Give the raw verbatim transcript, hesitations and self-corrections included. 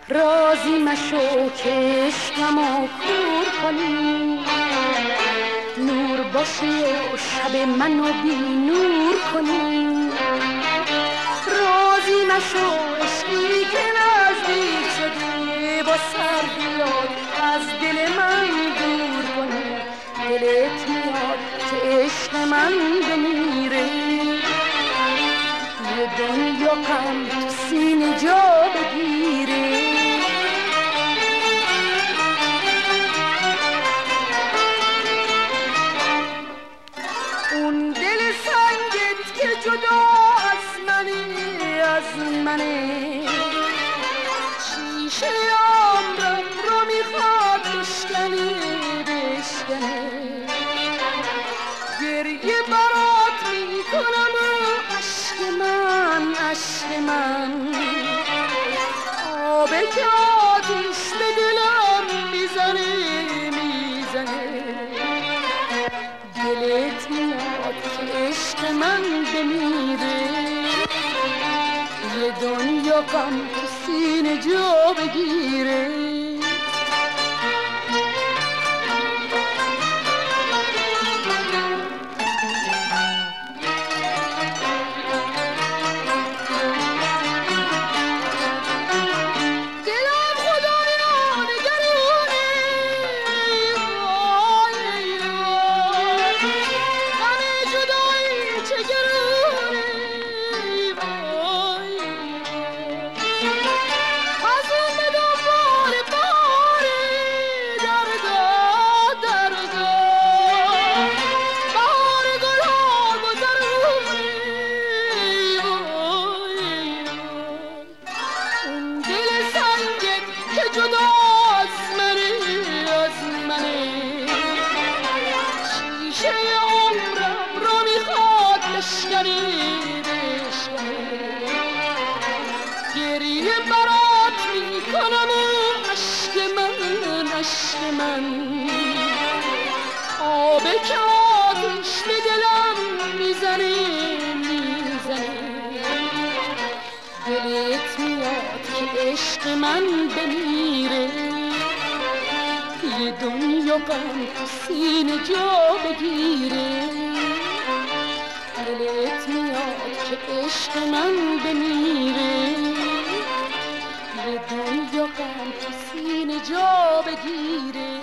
راضی مشو که عشقمو کور کنی، نور باشی و شب منو بی نور کنی. راضی مشو عشقی که نزدیک شدی، با سر بیاد از دل من دور کنی. دلت میاد که عشق من بمیره، یه دنیا غم تو سینه جا بگیره. اون دل سنگت که جدا از منی، از منه، شیشه عمرم رو میخواد بشکنی، بشکنه. گریه برات میکنم و عشق من، عشق من، آبه که آتیش به دلم میزنه، میزنه. دلت میاد که عشق من بمیره، یه دنیا غم تو سینه جا بگیره. گریه برات میکنم و عشق من، عشق من، آبه که آتیش به دلم میزنه، میزنه. دلت میاد که عشق من بمیره، یه دنیا غم تو سینه جا بگیره. دلت میاد که عشق من بمیره، یه دنیا غم تو سینه جا بگیره.